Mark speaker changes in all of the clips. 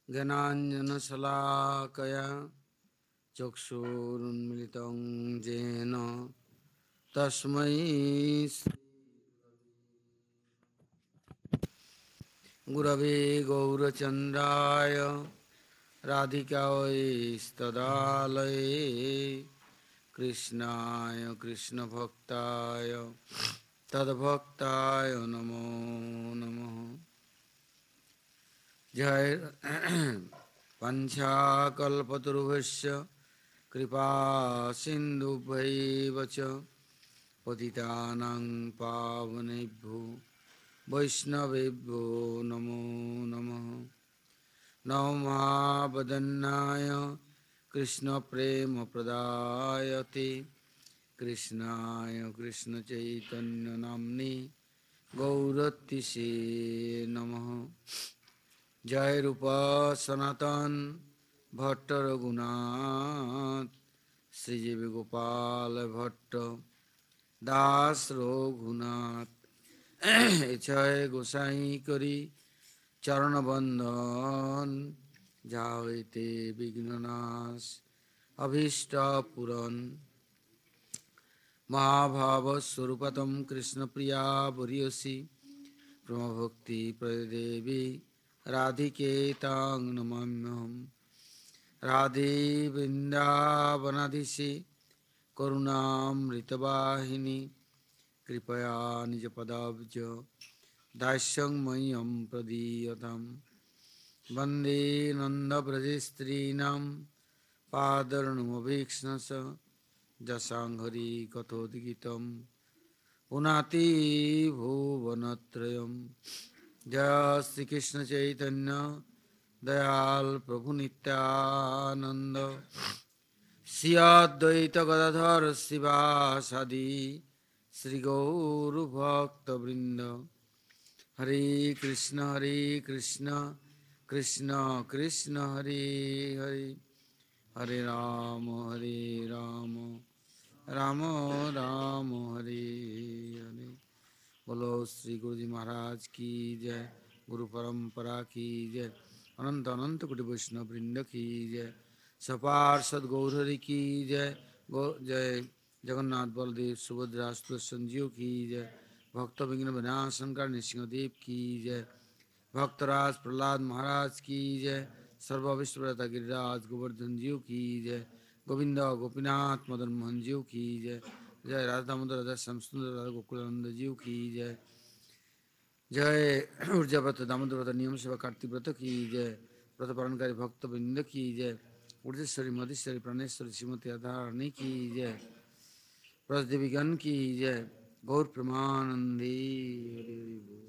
Speaker 1: ज्ञानाञ्जनशलाकया चक्षुरुन्मिलितं येन तस्मै गुरवे गौरचन्द्राय राधिकायै कृष्णाय कृष्णभक्ताय तद्भक्ताय नमो नमः। जय पञ्चाकल्पतरुभ्यश्च कृपा सिन्धुभ्यैव च पतितानां पावनेभ्यो वैष्णवेभ्यो नमो नमः। नमो महावदन्नाय कृष्णप्रेमप्रदायते कृष्णाय कृष्णचैतन्यनाम्ने गौरतिसे नमः। जय रूप सनातन भट्ट रघुनाथ श्रीजीव गोपाल भट्ट दास रघुनाथ जय गोसाई करी चरण बंदन जाते विघ्ननाश अभीष्ट पुरन महाभाव स्वरूपतम कृष्ण प्रिया बुरीयसी प्रेम भक्ति प्रदेवी राधिके तांग नमाम्यहम्। राधे वृंदावनाधीशे करुणामृतवाहिनी कृपया निजपदाब्ज दास्यं मह्यं प्रदीयताम्। वन्दे नन्दव्रजस्त्रीणां पादरणमभीक्ष्णश जसाङ्घ्रि कथोद्गीतं पुनाति भुवनत्रयम्। जय श्री कृष्ण चैतन्य दयाल प्रभु नित्यानंद श्री अद्वैत गदाधर शिवासादि श्री गौर भक्त वृंद। हरे कृष्ण कृष्ण कृष्ण हरे हरे हरे राम राम राम हरे हरे। बोलो श्री गुरु जी महाराज की जय। गुरु परंपरा की जय। अनंत अनंत कोटि वैष्णव वृंद की जय। सपार्षद गौरहरि की जय। जय जगन्नाथ बलदेव सुभद्रा संजीव की जय। भक्त विघ्न विनाशंकर नृसिंहदेव की जय। भक्तराज प्रहलाद महाराज की जय। सर्वविश्वव्रता गिरिराज गोवर्धन जीव की जय। गोविंद गोपीनाथ मदन मोहन जीव की जय। जय राधा दामोदर राधा श्यामसुंदर राधा गोकुलानंद जीव की जय। जय ऊर्जाव्रत दामोदर व्रत नियम सेवा कार्तिक व्रत की जय। व्रत पालनकारी भक्त वृंद की जय। ऊर्जेश्वरी मधेश्वरी प्राणेश्वरी श्रीमती राधारानी की जय। व्रत देवीगण की जय। गौर प्रेमानंदी हरि हरि बोल।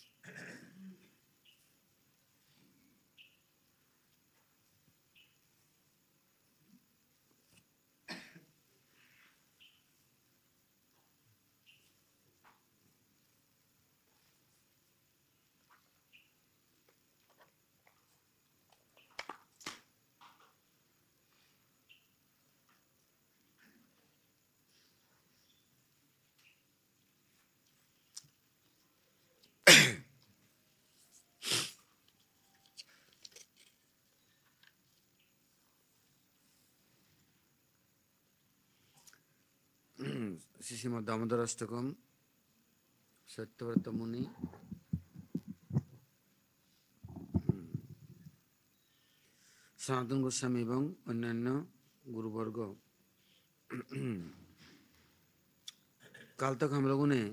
Speaker 1: श्रीमद् दामोदर अष्टकम सत्यव्रत मुनि सनातन गोस्वामी एवं अन्यान्य गुरुवर्ग। कल तक हम लोगों ने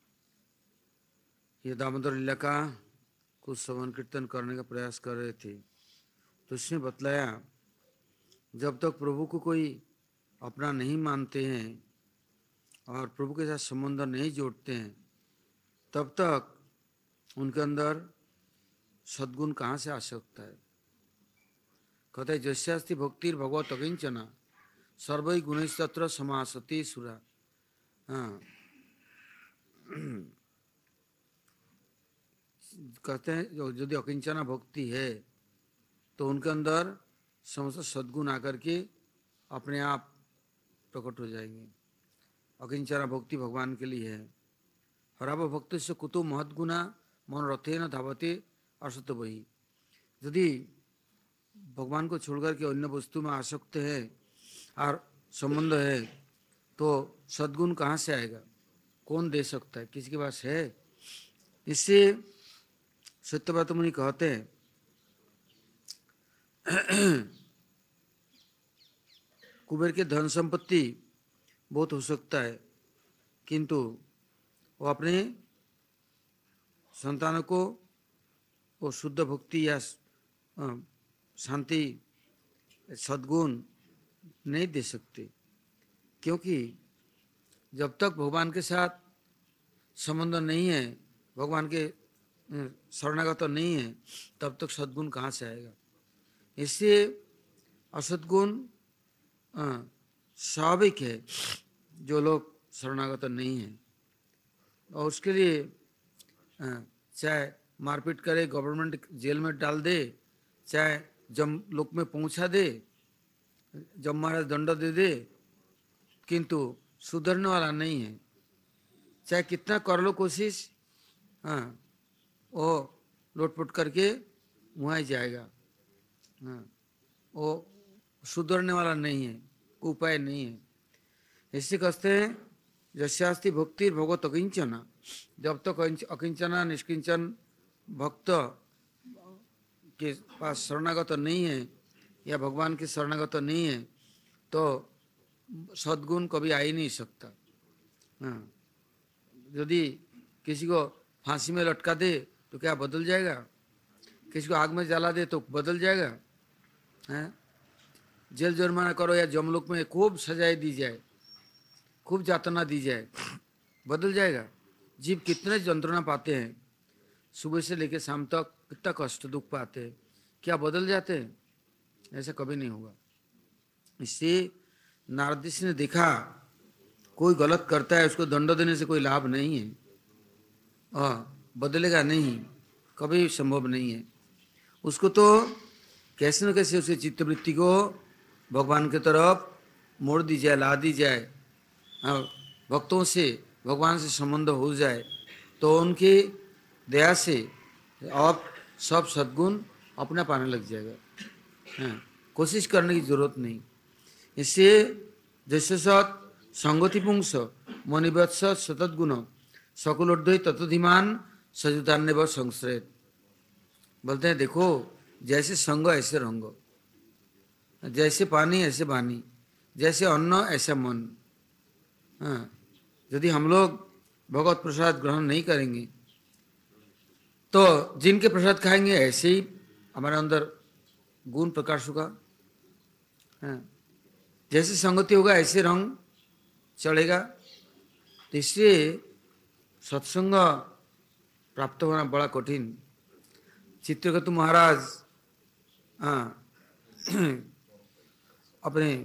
Speaker 1: ये दामोदर लीला का कुछ श्रवण कीर्तन करने का प्रयास कर रहे थे। तो उसने बतलाया जब तक प्रभु को कोई अपना नहीं मानते हैं और प्रभु के साथ संबंध नहीं जोड़ते हैं तब तक उनके अंदर सद्गुण कहाँ से आ सकता है। कहते हैं जस्यास्ति भक्तिर भगवत अकिंचना सर्वै गुणैस्तत्र समासते सुरा। हाँ, कहते हैं यदि अकिंचना भक्ति है तो उनके अंदर समस्त सद्गुण आकर के अपने आप प्रकट हो जाएंगे। अकिंचना भक्ति भगवान के लिए है। हराव भक्त से कुतो महद्गुणा मन रथे न धावते असत वही। यदि भगवान को छोड़कर के अन्य वस्तु में आसक्त है और संबंध है, तो सद्गुण कहाँ से आएगा? कौन दे सकता है? किसी के पास है? इससे सत्यव्रत मुनि कहते हैं कुबेर के धन संपत्ति बहुत हो सकता है, किंतु वो अपने संतानों को वो शुद्ध भक्ति या शांति सद्गुण नहीं दे सकते, क्योंकि जब तक भगवान के साथ संबंध नहीं है, भगवान के शरणागत नहीं है, तब तक सद्गुण कहाँ से आएगा? इसलिए असद्गुण स्वाभाविक है जो लोग शरणागत नहीं है, और उसके लिए चाहे मारपीट करे, गवर्नमेंट जेल में डाल दे, चाहे जम लोक में पहुंचा दे, जब महाराज दंड दे दे, किंतु सुधरने वाला नहीं है। चाहे कितना कर लो कोशिश, वो लोटपोट करके वहाँ ही जाएगा। वो सुधरने वाला नहीं है, कोई उपाय नहीं है। इससे कहते हैं यस्यास्ति भक्ति भगवत अकिंचना, जब तक अकिंचना निष्किंचन भक्त के पास शरणागत नहीं है या भगवान के शरणागत नहीं है, तो सद्गुण कभी आ ही नहीं सकता। यदि किसी को फांसी में लटका दे तो क्या बदल जाएगा? किसी को आग में जला दे तो बदल जाएगा? जेल जुर्माना करो या जमलोक में खूब सजाएं दी जाए, खूब यातना दी जाए, बदल जाएगा? जीव कितने यंत्रणा पाते हैं, सुबह से लेकर शाम तक कितना कष्ट दुख पाते हैं, क्या बदल जाते हैं? ऐसा कभी नहीं होगा। इससे नारद जी ने देखा कोई गलत करता है, उसको दंड देने से कोई लाभ नहीं है, बदलेगा नहीं, कभी संभव नहीं है। उसको तो कैसे न कैसे उसे चित्तवृत्ति को भगवान की तरफ मोड़ दी जाए, ला दी जाए, भक्तों से भगवान से संबंध हो जाए, तो उनकी दया से अब सब सद्गुण अपना पाने लग जाएगा। कोशिश करने की जरूरत नहीं। इससे जैसे सत संगति पुंस मणिवत्स सतद्गुण सकुलोर्धय तत्धिमान सजुतान्य व संश्रय। बोलते हैं देखो, जैसे संग ऐसे रंग, जैसे पानी ऐसे वाणी, जैसे अन्न ऐसा मन। यदि हम लोग भगवत प्रसाद ग्रहण नहीं करेंगे तो जिनके प्रसाद खाएंगे ऐसे ही हमारे अंदर गुण प्रकाश होगा। जैसे संगति होगा ऐसे रंग चढ़ेगा। तो इसलिए सत्संग प्राप्त होना बड़ा कठिन। चित्रकेतु महाराज अपने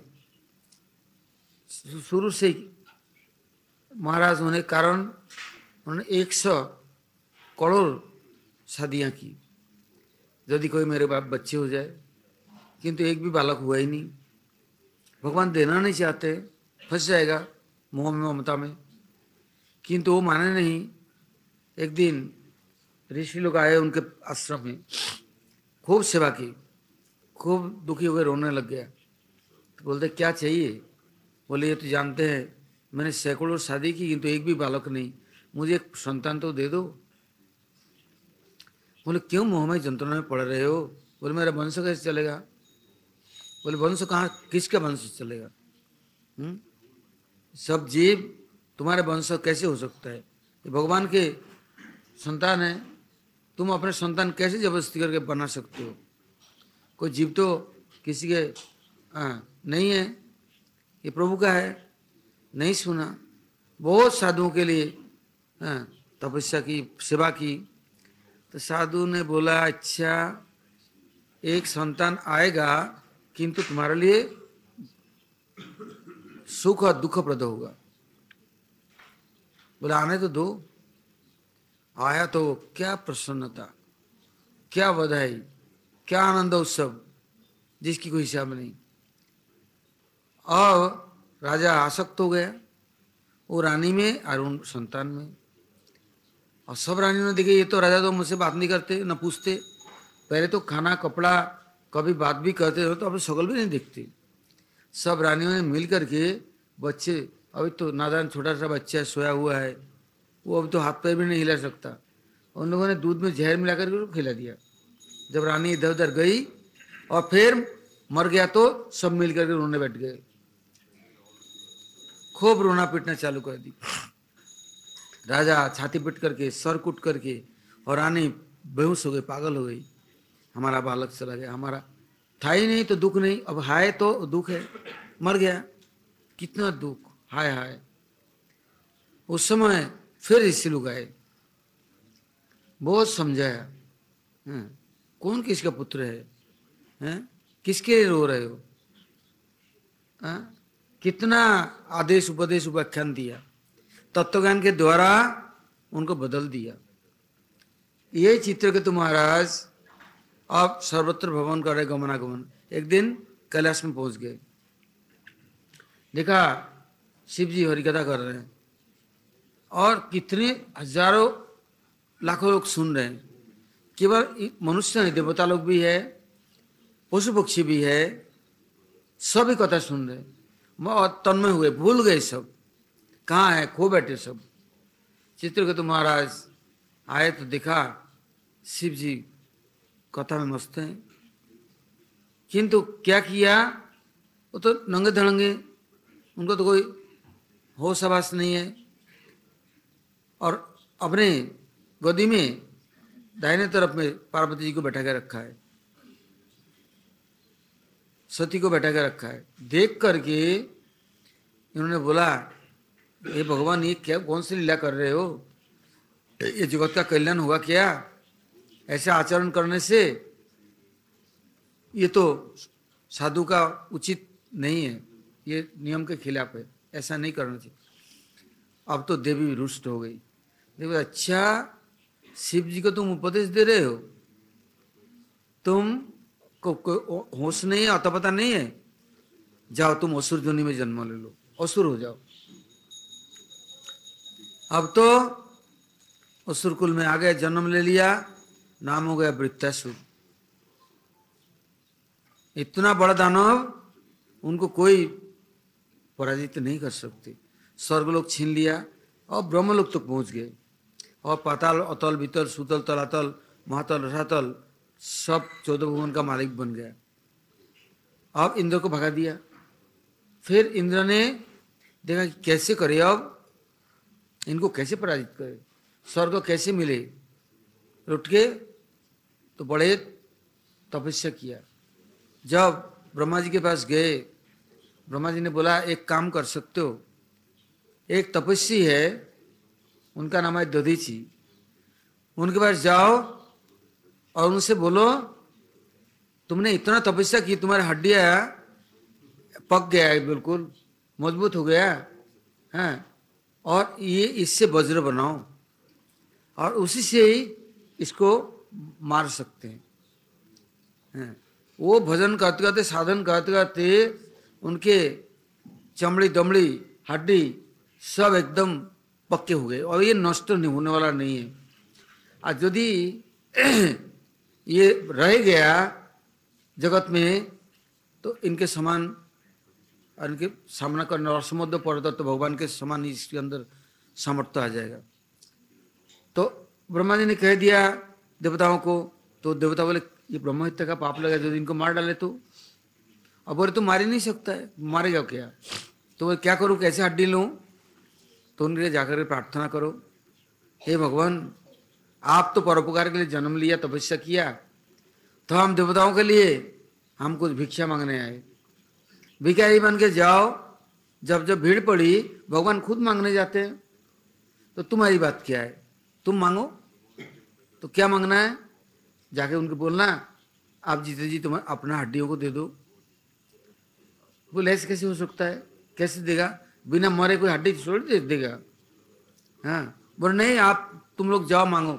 Speaker 1: शुरू से महाराज होने के कारण उन्होंने 100 करोड़ शादियाँ की। यदि कोई मेरे बाप बच्चे हो जाए, किंतु एक भी बालक हुआ ही नहीं। भगवान देना नहीं चाहते, फंस जाएगा मोह में ममता में, किंतु वो माने नहीं। एक दिन ऋषि लोग आए उनके आश्रम में, खूब सेवा की, खूब दुखी हो गए, रोने लग गया। तो बोलते क्या चाहिए? बोले ये तो जानते हैं मैंने सैकड़ों शादी की किंतु एक भी बालक नहीं, मुझे एक संतान तो दे दो। बोले क्यों मोहमय जंत्रणा में पड़ रहे हो? बोले मेरा वंश कैसे चलेगा? बोले वंश कहाँ, किसका वंश चलेगा? सब जीव तुम्हारे वंश कैसे हो सकता है? ये भगवान के संतान है, तुम अपने संतान कैसे जबरदस्ती करके बना सकते हो? कोई जीव तो किसी के नहीं है, ये प्रभु का है। नहीं सुना। बहुत साधुओं के लिए तपस्या की, सेवा की। तो साधु ने बोला अच्छा एक संतान आएगा किंतु तुम्हारे लिए सुख और दुख प्रद होगा। बोला आने तो दो। आया तो क्या प्रसन्नता, क्या बधाई, क्या आनंद उत्सव, जिसकी कोई हिसाब नहीं। अब राजा आसक्त हो गया, वो रानी में और उन संतान में। और सब रानियों ने देखे ये तो राजा तो मुझसे बात नहीं करते, न पूछते। पहले तो खाना कपड़ा कभी बात भी करते हो तो अब शक्ल भी नहीं दिखती। सब रानियों ने मिल करके बच्चे, अभी तो नादान छोटा सा बच्चा सोया हुआ है, वो अब तो हाथ पैर भी नहीं हिला सकता, उन लोगों ने दूध में जहर मिला करके उसको खिला दिया। जब रानी इधर उधर गई और फिर मर गया तो सब मिल करके रोने बैठ गए, खूब रोना पीटना चालू कर दी। राजा छाती पीट करके, सर कूट करके, और रानी बेहोश हो गई, पागल हो गई। हमारा बालक चला गया, हमारा था ही नहीं तो दुख नहीं, अब हाय तो दुख है, मर गया, कितना दुख, हाय हाय। उस समय फिर ऋषि लोग आए, बहुत समझाया, कौन किसका पुत्र है? किसके लिए रो रहे हो? कितना आदेश उपदेश व्याख्यान दिया, तत्वज्ञान के द्वारा उनको बदल दिया। ये चित्रकेतु महाराज अब सर्वत्र भ्रमण कर रहे, गमनागमन। एक दिन कैलाश में पहुंच गए, देखा शिव जी हरिकथा कर रहे हैं और कितने हजारों लाखों लोग सुन रहे हैं। केवल मनुष्य नहीं, देवता लोग भी है, पशु पक्षी भी है, सभी कथा सुन रहे, बहुत तन्मय हुए, भूल गए सब कहाँ है, खो बैठे सब। चित्रकेतु महाराज आए तो देखा शिव जी कथा में मस्त हैं, किंतु क्या किया, वो तो नंगे धड़ंगे, उनको तो कोई होश आवास नहीं है, और अपने गोदी में दाहिने तरफ में पार्वती जी को बैठा के रखा है, सती को बैठा के रखा है। देख करके इन्होंने बोला, ये भगवान ये क्या, कौन सी लीला कर रहे हो, ये जगत का कल्याण होगा क्या? ऐसा आचरण करने से ये तो साधु का उचित नहीं है, ये नियम के खिलाफ है, ऐसा नहीं करना चाहिए। अब तो देवी रुष्ट हो गई, देखो अच्छा शिव जी को तुम उपदेश दे रहे हो, तुम को होश नहीं है, अता पता नहीं है, जाओ तुम असुर जोनि में जन्म ले लो, असुर हो जाओ। अब तो असुर कुल में आ गए, जन्म ले लिया, नाम हो गया वृत्तासुर। इतना बड़ा दानव, उनको कोई पराजित नहीं कर सकते। स्वर्गलोक छीन लिया और ब्रह्मलोक तक पहुंच गए, और पाताल, अतल, वितल, सुतल, तलातल, महातल, रसातल सब 14 भुवन का मालिक बन गया। अब इंद्र को भगा दिया। फिर इंद्र ने देखा कि कैसे करे, अब इनको कैसे पराजित करे, स्वर्ग कैसे मिले, उठ के तो बड़े तपस्या किया। जब ब्रह्मा जी के पास गए, ब्रह्मा जी ने बोला एक काम कर सकते हो, एक तपस्वी है, उनका नाम है दधीची, उनके पास जाओ और उनसे बोलो तुमने इतना तपस्या की, तुम्हारी हड्डियां पक गया है, बिल्कुल मजबूत हो गया है, और ये इससे वज्र बनाओ और उसी से ही इसको मार सकते हैं। वो भजन करते करते, साधन करते करते उनके चमड़ी दमड़ी हड्डी सब एकदम पक्के हो गए, और ये नष्ट नहीं होने वाला नहीं है। और यदि ये रह गया जगत में तो इनके समान, इनके सामना करने और समुद्र पर्वत तो भगवान के समान ही इसके अंदर सामर्थ्य आ जाएगा। तो ब्रह्मा जी ने कह दिया देवताओं को, तो देवता बोले ये ब्रह्म हत्या का पाप लगा, यदि इनको मार डाले तो। अब बोले तो मार ही नहीं सकता है, मारेगा क्या? तो वो क्या करूं, कैसे हड्डी लूं? तो उनके लिए जाकर प्रार्थना करो, हे भगवान आप तो परोपकार के लिए जन्म लिया, तपस्या किया, तो हम देवताओं के लिए हम कुछ भिक्षा मांगने आए, भिखारी बन के जाओ। जब जब भीड़ पड़ी भगवान खुद मांगने जाते हैं, तो तुम्हारी बात क्या है, तुम मांगो। तो क्या मांगना है, जाके उनको बोलना आप जीते जी तुम अपना हड्डियों को दे दो। बोले ऐसे कैसे हो सकता है, कैसे देगा, बिना मरे कोई हड्डी छोड़ दे देगा? हाँ, बोले नहीं आप तुम लोग जाओ मांगो।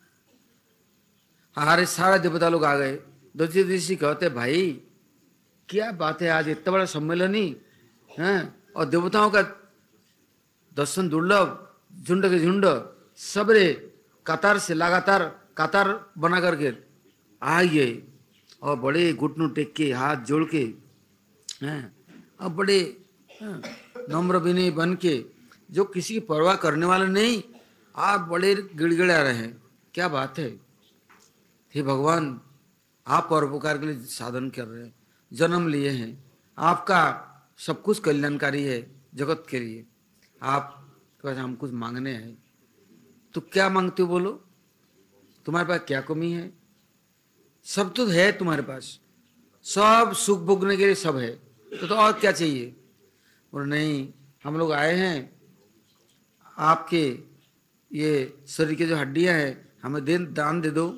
Speaker 1: हमारे सारे देवता लोग आ गए। दधीचि कहते भाई क्या बात है, आज इतना बड़ा सम्मेलन ही है, और देवताओं का दर्शन दुर्लभ, झुंड के झुंड सबरे कतार से लगातार कतार बना करके आ गए। और बड़े घुटनों टेक के हाथ जोड़ के हैं, और बड़े नम्र विनय बन के, जो किसी की परवाह करने वाले नहीं, आप बड़े गिड़गिड़ा रहे हैं। क्या बात है, हे भगवान, आप परोपकार के लिए साधन कर रहे हैं, जन्म लिए हैं, आपका सब कुछ कल्याणकारी है जगत के लिए, आप के पास हम कुछ मांगने हैं, तो क्या मांगते हो बोलो? तुम्हारे पास क्या कमी है? सब तो है तुम्हारे पास, सब सुख भोगने के लिए सब है, तो और क्या चाहिए? बोले नहीं, हम लोग आए हैं, आपके ये शरीर के जो हड्डियां हैं हमें दान दे दो।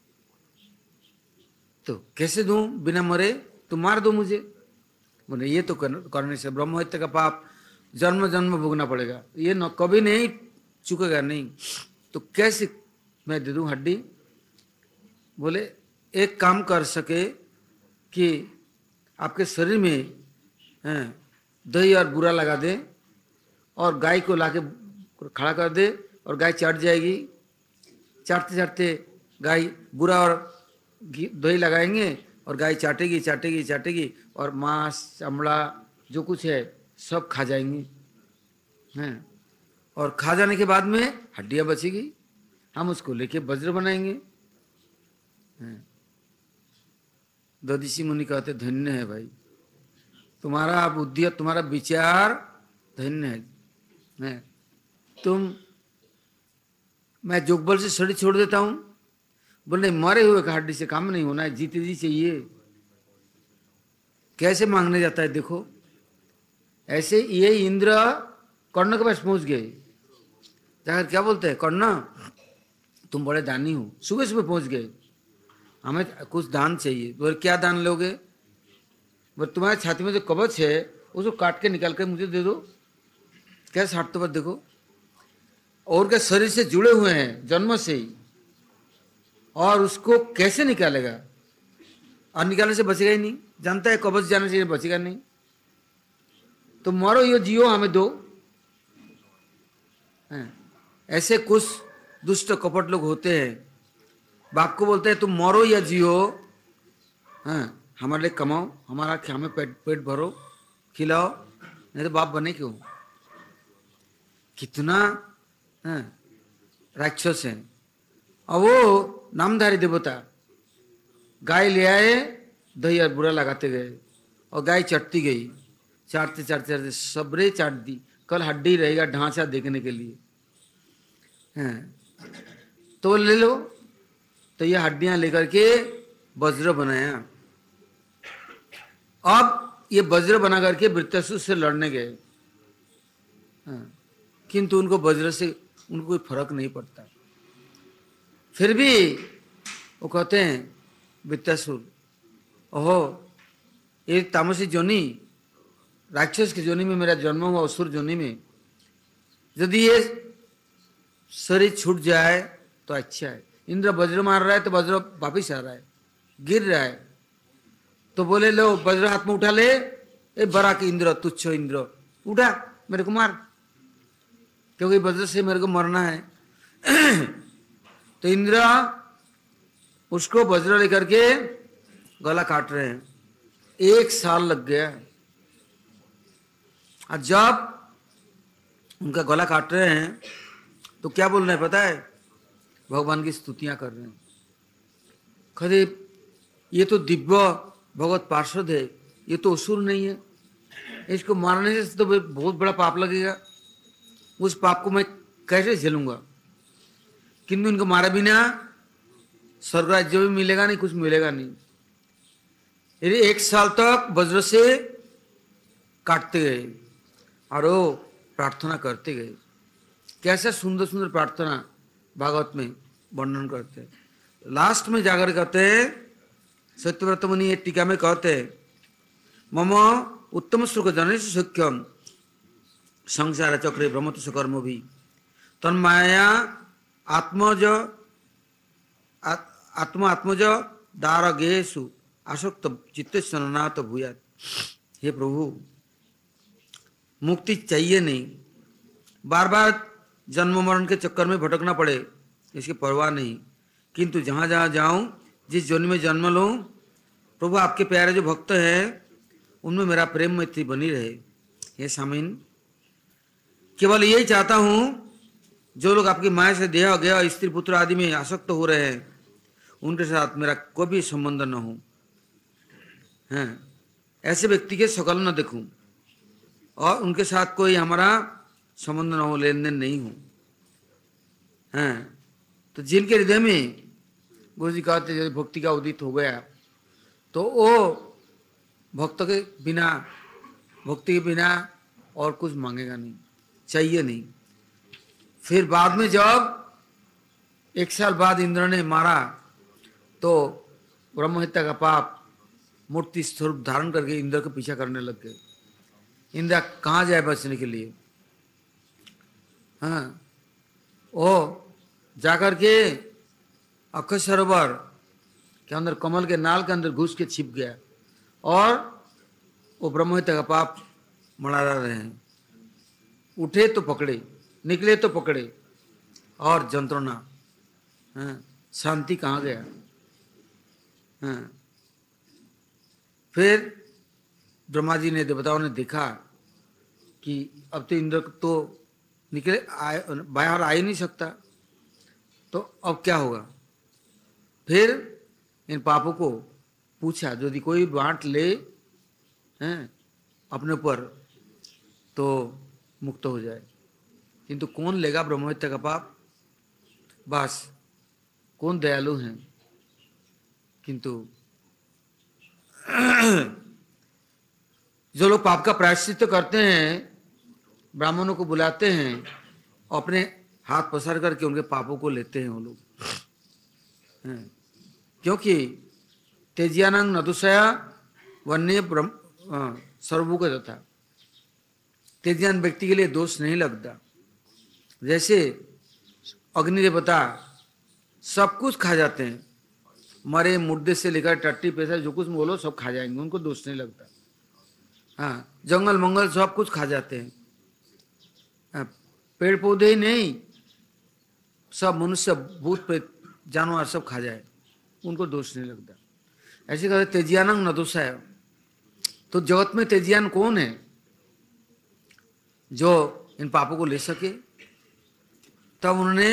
Speaker 1: तो कैसे दूं बिना मरे? तुम मार दो मुझे। बोले ये तो करने से ब्रह्म हत्या का पाप जन्म जन्म भोगना पड़ेगा, ये न कभी नहीं चुकेगा नहीं। तो कैसे मैं दे दूं हड्डी? बोले एक काम कर सके कि आपके शरीर में दही और बूरा लगा दे और गाय को लाके खड़ा कर दे और गाय चाट जाएगी। चाटते चाटते गाय बूरा और दही लगाएंगे और गाय चाटेगी चाटेगी चाटेगी और मांस चमड़ा जो कुछ है सब खा जाएंगे हैं। और खा जाने के बाद में हड्डियां बचेगी, हम उसको लेके वज्र बनाएंगे। दधीसी मुनि कहते धन्य है भाई, तुम्हारा बुद्धि और तुम्हारा विचार धन्य है। मैं जोगबल से शरीर छोड़ देता हूं। बोले मरे हुए का हड्डी से काम नहीं होना है, जीते जी चाहिए। कैसे मांगने जाता है देखो। ऐसे ये इंद्र कर्ण के पास पहुंच गए, जाकर क्या बोलते हैं, कर्ण तुम बड़े दानी हो, सुबह सुबह पहुंच गए, हमें कुछ दान चाहिए। बोले क्या दान लोगे? बोले तुम्हारे छाती में जो कवच है उसको काट के निकाल कर मुझे दे दो। क्या साठ तो बात देखो, और क्या शरीर से जुड़े हुए हैं जन्म से ही, और उसको कैसे निकालेगा? और निकालने से बचेगा ही नहीं, जानता है कवच जाने से बचेगा नहीं। तो मरो यो जियो हमें दो। ऐसे कुछ दुष्ट कपट लोग होते हैं, बाप को बोलते हैं तुम मरो या जियो, हमारे लिए कमाओ, हमारा हमें पेट भरो, खिलाओ, नहीं तो बाप बने क्यों? कितना राक्षस है। और वो नामधारी देवता गाय ले आए, दही और बुरा लगाते गए और गाय चटती गई, चाटते चाटते चाटते सबरे चाट दी। कल हड्डी रहेगा ढांचा देखने के लिए, तो ले लो। तो ये हड्डियां लेकर के वज्र बनाया। अब ये वज्र बना करके वृत्रासुर से लड़ने गए, किंतु उनको वज्र से उनको कोई फर्क नहीं पड़ता। फिर भी वो कहते हैं वृत्रासुर, ओहो ये तामसी जोनी, राक्षस की जोनी में मेरा जन्म हुआ, असुर जोनी में, यदि ये शरीर छूट जाए तो अच्छा है। इंद्र वज्र मार रहा है तो वज्र वापिस आ रहा है, गिर रहा है, तो बोले लो वज्र हाथ में उठा ले, ए बड़ा की इंद्र, तुच्छ इंद्र, उठा मेरे को मार, क्योंकि वज्र से मेरे को मरना है। तो इंद्र उसको वज्र लेकर के गला काट रहे हैं। 1 साल लग गया। और जब उनका गला काट रहे हैं तो क्या बोल रहे हैं पता है? भगवान की स्तुतियां कर रहे हैं। खरे ये तो दिव्य भगवत पार्षद है, ये तो असुर नहीं है, इसको मारने से तो बहुत बड़ा पाप लगेगा, उस पाप को मैं कैसे झेलूंगा? किंतु इनको मारे बिना स्वर्ग राज्य भी मिलेगा नहीं, कुछ मिलेगा नहीं। 1 साल तक वज्र से काटते गए और वो प्रार्थना करते गए। कैसे सुंदर सुंदर प्रार्थना भागवत में वर्णन करते हैं। लास्ट में जाकर कहते हैं, सत्यव्रत मुनि ये टीका में कहते हैं, मम उत्तम सुख जनेश सुख्यम संसार चक्रे भ्रमत सकर्म भी तन्माया आत्मज आत्मज दारगेशु आसक्त चित्त सनात भूयात। हे प्रभु, मुक्ति चाहिए नहीं, बार बार जन्म मरण के चक्कर में भटकना पड़े इसकी परवाह नहीं, किंतु जहाँ जहाँ जाऊँ, जिस जोनि में जन्म लूँ, प्रभु आपके प्यारे जो भक्त हैं उनमें मेरा प्रेम मैत्री बनी रहे। हे सामीन, केवल यही चाहता हूं जो लोग आपकी माया से देह गया स्त्री पुत्र आदि में आसक्त हो रहे हैं उनके साथ मेरा कोई भी संबंध न हो। हैं, ऐसे व्यक्ति के शकल न देखूं और उनके साथ कोई हमारा संबंध न हो, लेन देन नहीं हो। हैं, तो जिनके हृदय में गुरु जी कहते जैसे भक्ति का उदित हो गया तो वो भक्त के बिना, भक्ति के बिना और कुछ मांगेगा नहीं, चाहिए नहीं। फिर बाद में जब 1 साल बाद इंद्र ने मारा तो ब्रह्महत्या का पाप मूर्ति स्वरूप धारण करके इंद्र का पीछा करने लग गए। इंद्र कहाँ जाए बचने के लिए? हाँ, वो जाकर के अक्षय सरोवर के अंदर कमल के नाल के अंदर घुस के छिप गया और वो ब्रह्महत्या का पाप मना रहे हैं। उठे तो पकड़े, निकले तो पकड़े और जंत्रणा। हाँ, शांति कहाँ गया? हाँ, फिर ब्रह्मा जी ने, देवताओं ने देखा कि अब तो इंद्र तो निकले बाहर आ ही नहीं सकता, तो अब क्या होगा? फिर इन पापों को पूछा यदि कोई बांट ले हैं अपने ऊपर तो मुक्त हो जाए, किंतु कौन लेगा ब्रह्महत्या का पाप? बस कौन दयालु हैं? किंतु जो लोग पाप का प्रायश्चित करते हैं ब्राह्मणों को बुलाते हैं, अपने हाथ पसार करके उनके पापों को लेते हैं वो लोग। क्योंकि तेजियानंग नदुषया वन्य सर्वभूक था। तेजियान व्यक्ति के लिए दोष नहीं लगता। जैसे अग्नि देवता सब कुछ खा जाते हैं, मरे मुर्दे से लेकर टट्टी पैसा जो कुछ बोलो सब खा जाएंगे, उनको दोष नहीं लगता। हाँ, जंगल मंगल सब कुछ खा जाते हैं। हाँ, पेड़ पौधे ही नहीं, सब मनुष्य भूत प्रेत जानवर सब खा जाए, उनको दोष नहीं लगता। ऐसे कहते तेजियानंग नदोषा है। तो जगत में तेजियान कौन है जो इन पापों को ले सके? तब उन्होंने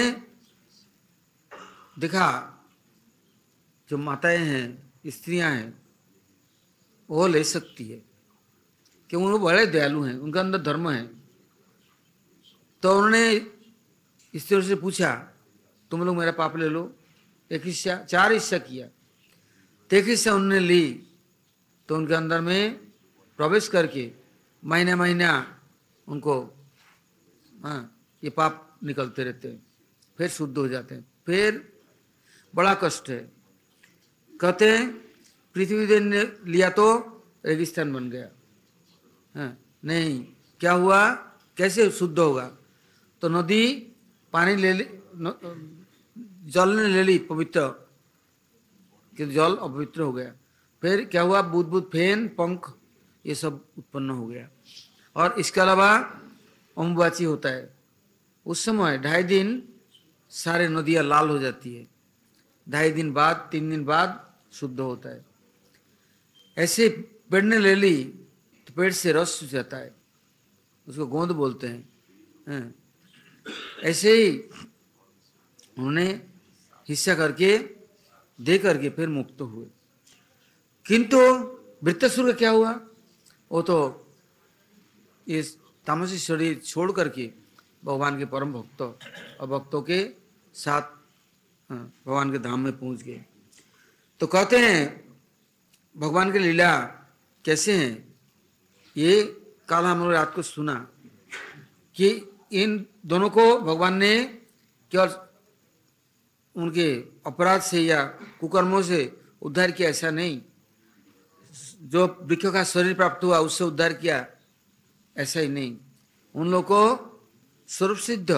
Speaker 1: देखा जो माताएं हैं, स्त्रियां हैं, वो ले सकती है क्योंकि वो बड़े दयालु हैं, उनके अंदर धर्म है। तो उन्होंने स्त्रियों से पूछा तुम लोग मेरा पाप ले लो। 1 हिस्सा, 4 हिस्सा किया, 1 हिस्सा उन्होंने ली तो उनके अंदर में प्रवेश करके महीना महीना उनको हाँ ये पाप निकलते रहते हैं, फिर शुद्ध हो जाते हैं। फिर बड़ा कष्ट है। कहते हैं पृथ्वी देव ने लिया तो रेगिस्तान बन गया। हाँ, नहीं, क्या हुआ? कैसे शुद्ध होगा? तो नदी पानी ले ली, जल ने ले ली पवित्र, कि जल अपवित्र हो गया। फिर क्या हुआ? बूद बूद फेन पंख ये सब उत्पन्न हो गया। और इसके अलावा अम्बुबाची होता है, उस समय 2.5 दिन सारे नदियाँ लाल हो जाती है, 2.5 दिन बाद 3 दिन बाद शुद्ध होता है। ऐसे पेड़ ने ले ली तो पेड़ से रस जाता है, उसको गोंद बोलते हैं। ऐसे ही उन्होंने हिस्सा करके दे करके फिर मुक्त हुए। किंतु वृत्तासुर का क्या हुआ? वो तो इस तामसी शरीर छोड़ करके भगवान के परम भक्त और भक्तों के साथ भगवान के धाम में पहुंच गए। तो कहते हैं भगवान की लीला कैसे हैं, ये कल हम लोग रात को सुना कि इन दोनों को भगवान ने केवल उनके अपराध से या कुकर्मों से उद्धार किया, ऐसा नहीं। जो वृक्ष का शरीर प्राप्त हुआ उससे उद्धार किया, ऐसा ही नहीं। उन लोगों को स्वरूप सिद्ध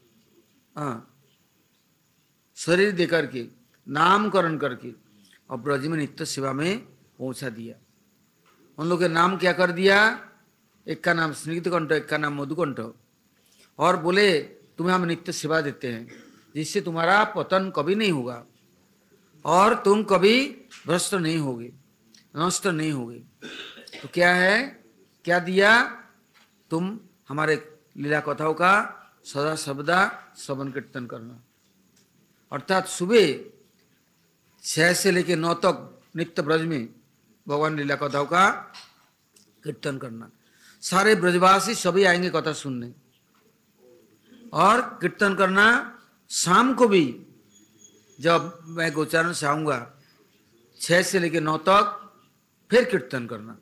Speaker 1: शरीर देकर के नामकरण करके और ब्रज में नित्य सेवा में पहुंचा दिया। उन लोगों के नाम क्या कर दिया? एक का नाम स्निग्धकंठ, एक का नाम मधुकंठ, और बोले तुम्हें हम नित्य सेवा देते हैं जिससे तुम्हारा पतन कभी नहीं होगा और तुम कभी भ्रष्ट नहीं होगे। नष्ट नहीं होगी। तो क्या है, क्या दिया, तुम हमारे लीला कथाओं का सदा सर्वदा श्रवण कीर्तन करना। अर्थात सुबह 6 से लेकर 9 तक नित्य ब्रज में भगवान लीला कथाओं का कीर्तन करना। सारे ब्रजवासी सभी आएंगे कथा सुनने और कीर्तन करना। शाम को भी जब मैं गोचारण से आऊंगा 6 से लेकर 9 तक फिर कीर्तन करना।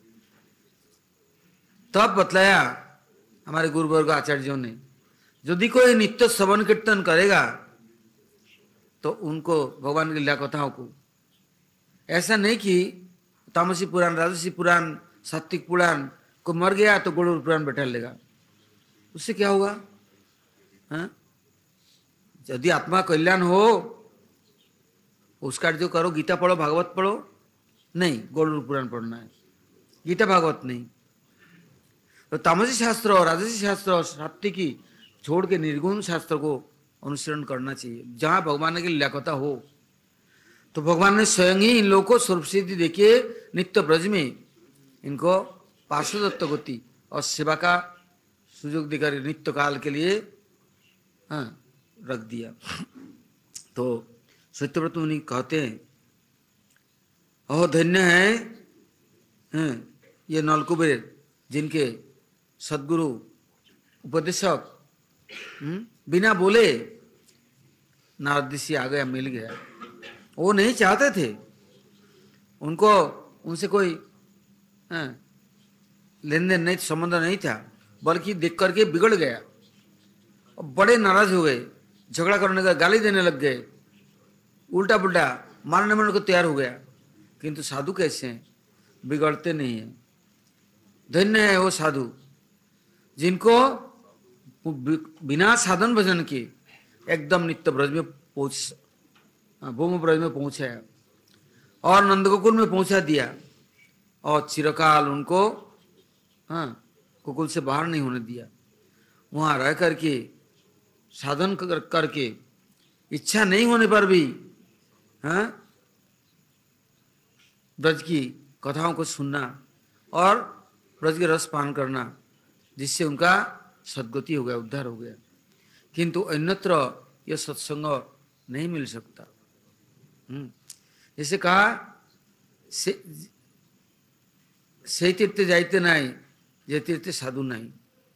Speaker 1: तब बतलाया हमारे गुरुवर्ग आचार्यों ने, यदि कोई नित्य श्रवण कीर्तन करेगा तो उनको भगवान की लीला कथाओं को, ऐसा नहीं कि तामसी पुराण, राजसी पुराण, सात्विक पुराण को मर गया तो गरुड़ पुराण बैठा लेगा, उससे क्या होगा? हाँ? यदि आत्मा कल्याण हो उसका जो करो, गीता पढ़ो, भागवत पढ़ो, नहीं गरुड़ पुराण पढ़ना है, गीता भागवत नहीं। तो तामसी शास्त्र और राजसी शास्त्र और सात्विकी छोड़ के निर्गुण शास्त्र को अनुसरण करना चाहिए, जहां भगवान की लीला कथा हो। तो भगवान ने स्वयं ही इन लोगों को स्वरूप सिद्धि देके नित्य ब्रज में इनको पार्श्वदत्त गति और सेवा का सुयोग देकर नित्य काल के लिए रख दिया। तो सत्यव्रत मुनि कहते हैं, अहो धन्य है ये नलकुबेर जिनके सदगुरु उपदेशक बिना बोले नारद ऋषि आ गया, मिल गया। वो नहीं चाहते थे, उनको उनसे कोई लेन देन नहीं, संबंध नहीं था, बल्कि देख करके बिगड़ गया और बड़े नाराज हो गए, झगड़ा करने का, गाली देने लग गए, उल्टा पुल्टा मारने मरने को तैयार हो गया। किंतु साधु कैसे हैं, बिगड़ते नहीं है। धन्य है वो साधु जिनको बिना साधन भजन के एकदम नित्य ब्रज में भूम ब्रज में पहुंचाया और नंदगोकुल में पहुंचा दिया और चिरकाल उनको कुकुल से बाहर नहीं होने दिया। वहां रह करके साधन करके इच्छा नहीं होने पर भी ब्रज की कथाओं को सुनना और ब्रज के रस पान करना, जिससे उनका सद्गति हो गया, उद्धार हो गया। किंतु अन्यत्र यह सत्संग नहीं मिल सकता। जैसे कहा से तीर्थ जाइते नहीं, जे तीर्थ साधु नहीं।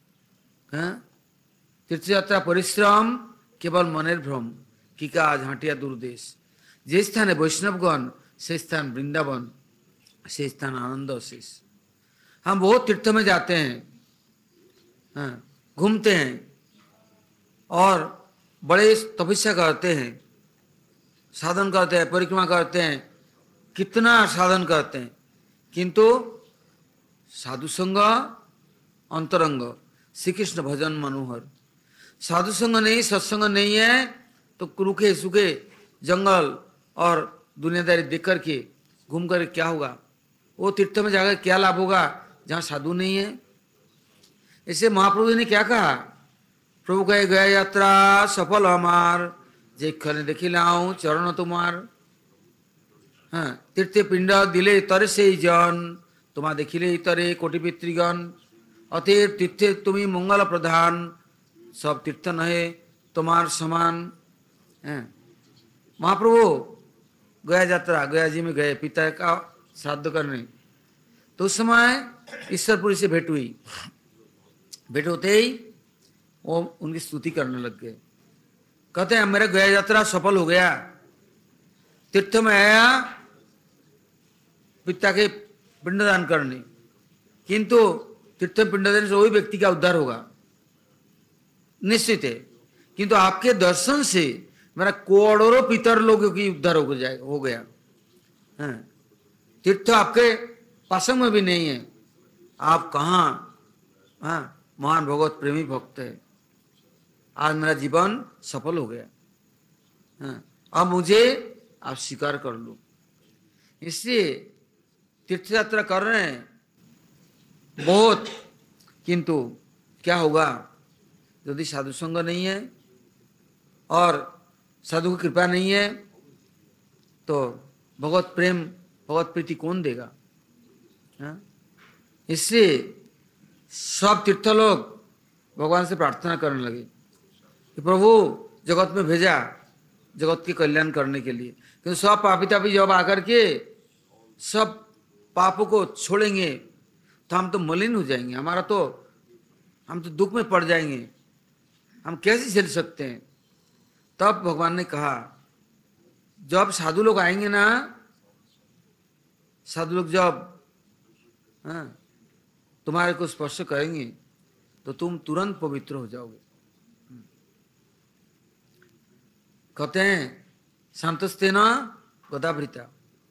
Speaker 1: तीर्थयात्रा परिश्रम केवल मनेर भ्रम, कि का झांटिया दूरदेश। जे स्थान है वैष्णवगण से स्थान वृंदावन, से स्थान आनंद अशेष। हम बहुत तीर्थ में जाते हैं, घूमते हैं और बड़े तपस्या करते हैं, साधन करते हैं, परिक्रमा करते हैं, कितना साधन करते हैं, किंतु साधु संग अंतरंग श्री कृष्ण भजन मनोहर। साधु संग नहीं, सत्संग नहीं है तो रूखे सूखे जंगल और दुनियादारी देख करके घूम कर क्या होगा? वो तीर्थ में जाकर क्या लाभ होगा जहां साधु नहीं है? इसे महाप्रभु जी ने क्या कहा? प्रभु कहे गया यात्रा सफल हमार, जे खने देखी लाऊं चरण तुम्हार। तीर्थ पिंड दिले तरे से जन, तुम्हा देखिले तरे कोटि पितृगण। अतएव तीर्थे तुम्ही मंगल प्रधान, सब तीर्थ नहे तुम्हार समान। महाप्रभु गया यात्रा, गया जी में गए पिता का श्राद्ध करने, तो उस समय ईश्वरपुरी से भेंट हुई। भेंट होते ही वो उनकी स्तुति करने लग गए। कहते हैं मेरा गया यात्रा सफल हो गया, तीर्थ में आया पिता के पिंडदान करने, किंतु तीर्थ पिंडदान से वही व्यक्ति का उद्धार होगा निश्चित है, किंतु आपके दर्शन से मेरा करोड़ों पितर लोगों की उद्धार हो गया। तीर्थ आपके पासंग में भी नहीं है, आप कहाँ महान भगवत प्रेमी भक्त है। आज मेरा जीवन सफल हो गया, अब मुझे आप स्वीकार कर लो। इसलिए तीर्थ यात्रा कर रहे हैं बहुत, किंतु क्या होगा यदि साधु संग नहीं है और साधु की कृपा नहीं है तो भगवत प्रेम भगवत प्रीति कौन देगा? हाँ? इसलिए सब तीर्थ लोग भगवान से प्रार्थना करने लगे कि प्रभु जगत में भेजा जगत के कल्याण करने के लिए, क्योंकि सब पापी तापी जब आकर के सब पापों को छोड़ेंगे तो हम तो मलिन हो जाएंगे, हम तो दुख में पड़ जाएंगे, हम कैसे झेल सकते हैं। तब भगवान ने कहा जब साधु लोग आएंगे ना, साधु लोग जब तुम्हारे को स्पर्श करेंगे तो तुम तुरंत पवित्र हो जाओगे। कहते हैं शांतस्तेन गदाभृता,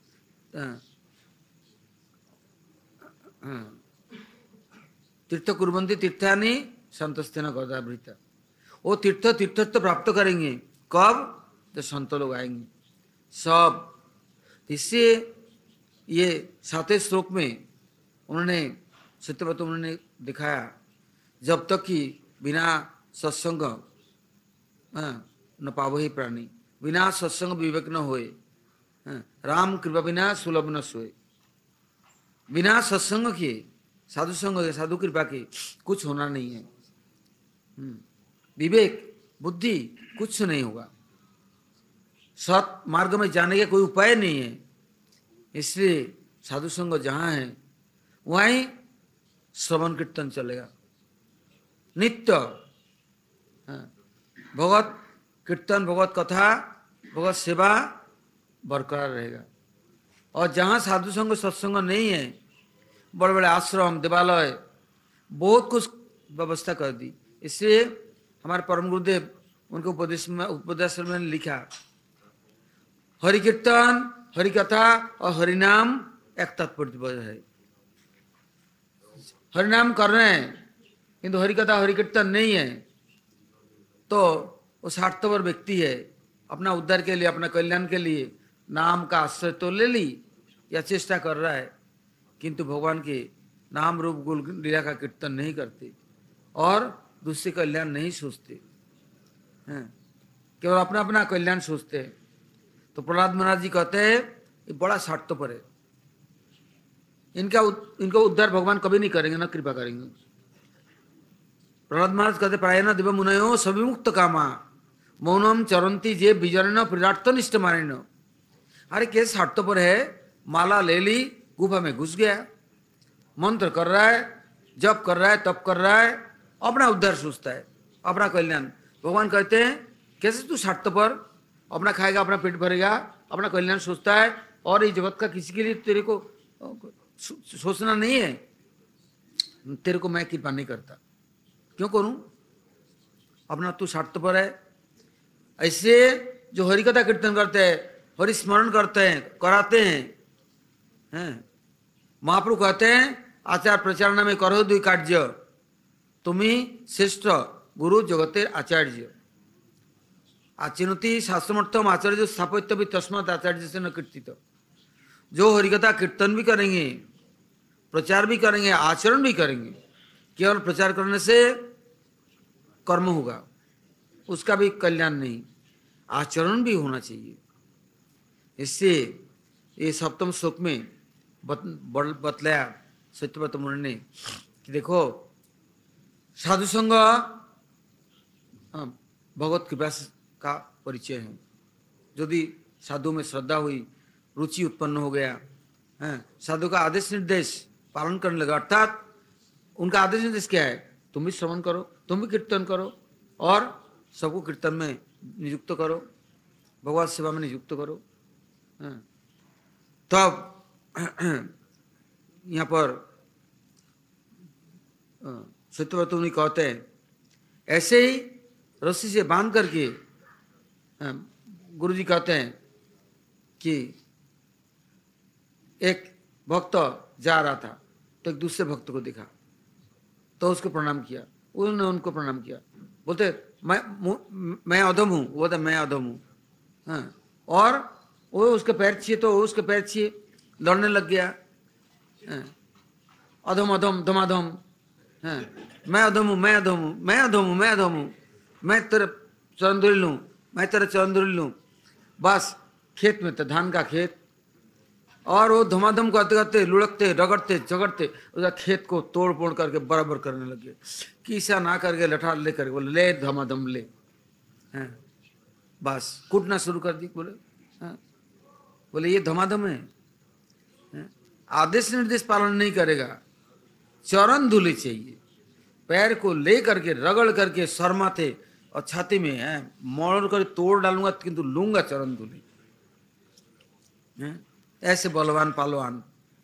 Speaker 1: तीर्थ कुर्वन्ति तीर्थानि शांतस्तेन गदाभृता। वो तीर्थत्व प्राप्त करेंगे कब? तो संत लोग आएंगे सब। इससे ये 7वें श्लोक में उन्होंने सत्यव्रत उन्होंने दिखाया, जब तक कि बिना सत्संग न पावो ही प्राणी, बिना सत्संग विवेक न होए, राम कृपा बिना सुलभ न सोए। बिना सत्संग के, साधु संग के, साधु कृपा के कुछ होना नहीं है। विवेक बुद्धि कुछ नहीं होगा, सत मार्ग में जाने का कोई उपाय नहीं है। इसलिए साधु संग जहाँ है वहीं श्रवण कीर्तन चलेगा नित्य, भगवत कीर्तन, भगवत कथा, भगवत सेवा बरकरार रहेगा। और जहाँ साधु संग सत्संग नहीं है, बड़े बड़े आश्रम देवालय बहुत कुछ व्यवस्था कर दी। इसलिए हमारे परम गुरुदेव उनके उपदेश में लिखा, हरि कीर्तन, हरि कथा और हरि नाम एक तात्पर्य है। हरि नाम कर रहे हैं किंतु हरि कथा हरि कीर्तन नहीं है तो वो स्वार्थपर व्यक्ति है। अपना उद्धार के लिए, अपना कल्याण के लिए नाम का आश्रय तो ले ली या चेष्टा कर रहा है, किंतु भगवान के नाम रूप गुण लीला का कीर्तन नहीं करते और दूसरे कल्याण नहीं सोचते हैं, केवल अपना अपना कल्याण सोचते हैं। तो प्रहलाद महाराज जी कहते हैं ये बड़ा स्वार्थपर है, इनको उद्धार भगवान कभी नहीं करेंगे, ना कृपा करेंगे। प्रहलाद महाराज कहते प्रायण दिव मुनयो सविमुक्त कामा मौनम चरंती जे विजरण प्रियार्थ निष्ठ मारेण। अरे कैसे स्वार्थपर है, माला ले ली, गुफा में घुस गया, मंत्र कर रहा है, जप कर रहा है, तप कर रहा है, अपना उद्धार सोचता है, अपना कल्याण। भगवान कहते हैं कैसे तू स्वार्थपर, अपना खाएगा, अपना पेट भरेगा, अपना कल्याण सोचता है और इस जगत का किसी के लिए तेरे को सोचना नहीं है, तेरे को मैं कृपा नहीं करता, क्यों करूं? अपना तू स्वार्थपर है। ऐसे जो हरि कथा कीर्तन करते हैं, हरि स्मरण करते हैं, कराते हैं, महाप्रभु कहते हैं आचार प्रचारणा में करो दुई कार्य, तुम्ही श्रेष्ठ गुरु जगतेर आचार्य। आचिनति शास्त्रमर्थम आचार्य स्थापित्य भी तस्मात् आचार्य से न कीर्तित। जो हरिकथा कीर्तन भी करेंगे, प्रचार भी करेंगे, आचरण भी करेंगे, केवल प्रचार करने से कर्म होगा, उसका भी कल्याण नहीं, आचरण भी होना चाहिए। इससे ये 7वें श्लोक में बतलाया सत्यव्रत मुनि ने कि देखो साधु संग भगवत कृपा का परिचय है। यदि साधु में श्रद्धा हुई, रुचि उत्पन्न हो गया, साधु का आदेश निर्देश पालन करने लगा, अर्थात उनका आदेश निर्देश क्या है, तुम भी श्रवण करो, तुम भी कीर्तन करो और सबको कीर्तन में नियुक्त करो, भगवत सेवा में नियुक्त करो। तब यहाँ पर सत्यव्रत मुनि कहते हैं ऐसे ही रस्सी से बांध करके गुरुजी कहते हैं कि एक भक्त जा रहा था तो एक दूसरे भक्त को देखा तो उसको प्रणाम किया, उन्होंने उनको प्रणाम किया, बोलते मैं अधम हूँ, वो बोलता मैं अधम हूँ, और वो उसके पैर छीए तो उसके पैर छीए, लड़ने लग गया, अधम अधम धमाधम, मैं अधम हूँ, मैं अधम हूँ, मैं अधम हूँ, मैं अधम हूँ, मैं तेरे चरण धुरी लूँ, मैं तेरे चरण धुरी लूँ। बस खेत में था, धान का खेत, और वो धमाधम करते करते लुढ़कते रगड़ते झगड़ते उसका खेत को तोड़ फोड़ करके बराबर करने लगे। किसा ना करके लठा ले करके बोले ले धमाधम ले, हैं बस कूटना शुरू कर दी। बोले हैं? बोले ये धमाधम है, हैं? आदेश निर्देश पालन नहीं करेगा, चरण धूली चाहिए, पैर को ले करके रगड़ करके शर्माते और छाती में है मोड़ कर तोड़ डालूंगा किंतु लूंगा चरण धूली। ऐसे बलवान पालवान,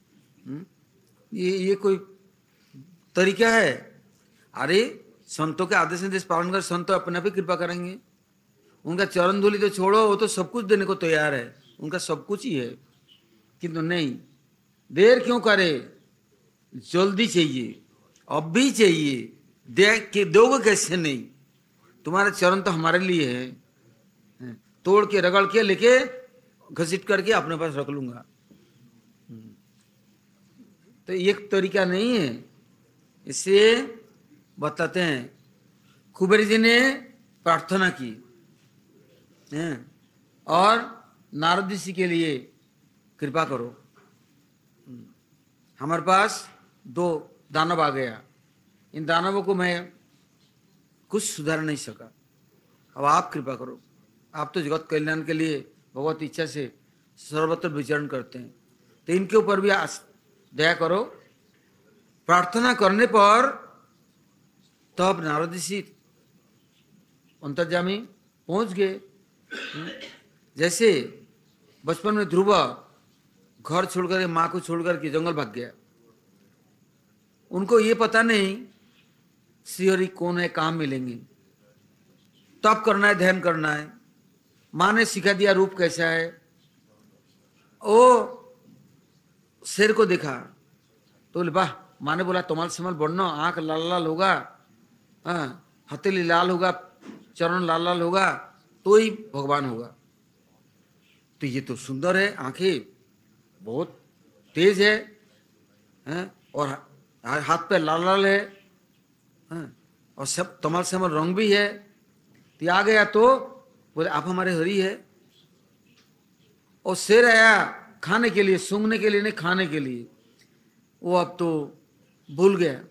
Speaker 1: ये कोई तरीका है? अरे संतों के आदेश निर्देश पालन कर संत अपने आप ही कृपा करेंगे। उनका चरण धूली तो छोड़ो, वो तो सब कुछ देने को तैयार है, उनका सब कुछ ही है, किंतु नहीं, देर क्यों करे, जल्दी चाहिए, अब भी चाहिए, देख के दोगे कैसे नहीं, तुम्हारे चरण तो हमारे लिए है, तोड़ के रगड़ के लेके घसीट करके अपने पास रख लूंगा। तो ये तरीका नहीं है। इससे बताते हैं कुबेर जी ने प्रार्थना की और नारद ऋषि के लिए कृपा करो, हमारे पास 2 दानव आ गया, इन दानवों को मैं कुछ सुधार नहीं सका, अब आप कृपा करो, आप तो जगत कल्याण के लिए भगवत इच्छा से सर्वत्र विचरण करते हैं, तो इनके ऊपर भी दया करो। प्रार्थना करने पर तब नारद ऋषि अंतर्यामी पहुंच गए। जैसे बचपन में ध्रुव घर छोड़कर माँ को छोड़कर के जंगल भाग गया, उनको ये पता नहीं श्रीहरि कौन है, कहाँ मिलेंगे, तप करना है, ध्यान करना है, माँ ने सिखा दिया रूप कैसा है। ओ शेर को देखा तो बोले वाह, माँ ने बोला तमाल समल बढ़ना, आंख लाल लाल होगा, हथेली लाल होगा, चरण लाल लाल होगा तो ही भगवान होगा। तो ये तो सुंदर है, आंखें बहुत तेज है, और हाथ पे लाल लाल है, और सब तमाल समल रंग भी है। तो आ गया तो बोले आप हमारे हरि है। और शेर आया खाने के लिए, सूंघने के लिए नहीं, खाने के लिए। वो अब तो भूल गया,